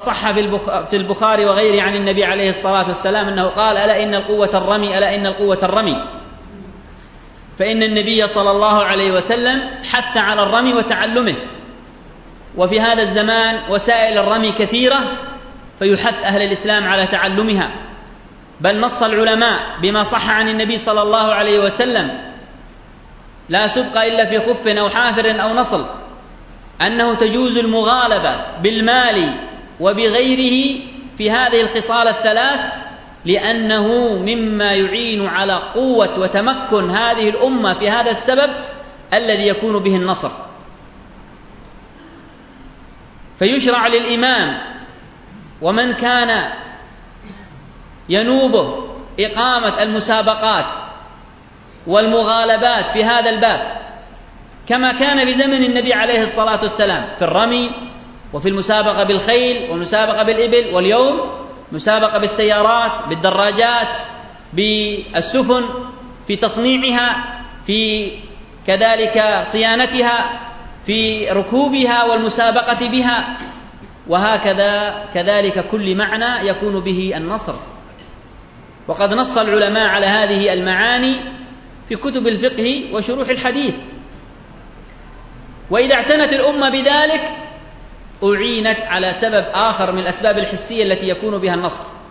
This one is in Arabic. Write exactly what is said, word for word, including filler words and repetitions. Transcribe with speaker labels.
Speaker 1: صح في البخاري وغيره عن النبي عليه الصلاة والسلام أنه قال: ألا إن القوة الرمي، ألا إن القوة الرمي. فإن النبي صلى الله عليه وسلم حث على الرمي وتعلمه، وفي هذا الزمان وسائل الرمي كثيرة، فيحث أهل الإسلام على تعلمها. بل نص العلماء بما صح عن النبي صلى الله عليه وسلم: لا سبق إلا في خف أو حافر أو نصل، أنه تجوز المغالبة بالمال وبغيره في هذه الخصال الثلاث، لأنه مما يعين على قوة وتمكن هذه الأمة في هذا السبب الذي يكون به النصر. فيشرع للإمام ومن كان ينوبه إقامة المسابقات والمغالبات في هذا الباب، كما كان في زمن النبي عليه الصلاة والسلام في الرمي وفي المسابقة بالخيل والمسابقة بالإبل، واليوم مسابقة بالسيارات، بالدراجات، بالسفن، في تصنيعها، في كذلك صيانتها، في ركوبها والمسابقة بها، وهكذا كذلك كل معنى يكون به النصر. وقد نص العلماء على هذه المعاني في كتب الفقه وشروح الحديث. وإذا اعتنت الأمة بذلك أعينت على سبب آخر من الأسباب الحسية التي يكون بها النصر،